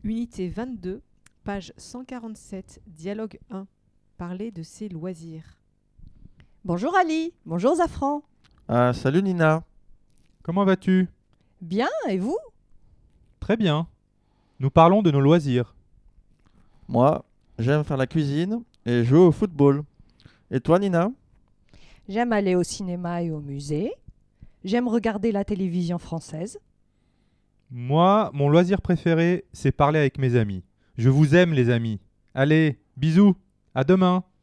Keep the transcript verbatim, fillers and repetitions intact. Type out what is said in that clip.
Unité vingt-deux, page cent quarante-sept, dialogue un. Parler de ses loisirs. Bonjour Ali, bonjour Zafran. Ah, salut Nina. Comment vas-tu ? Bien, et vous ? Très bien. Nous parlons de nos loisirs. Moi, j'aime faire la cuisine et jouer au football. Et toi Nina ? J'aime aller au cinéma et au musée. J'aime regarder la télévision française. Moi, mon loisir préféré, c'est parler avec mes amis. Je vous aime les amis. Allez, bisous, à demain.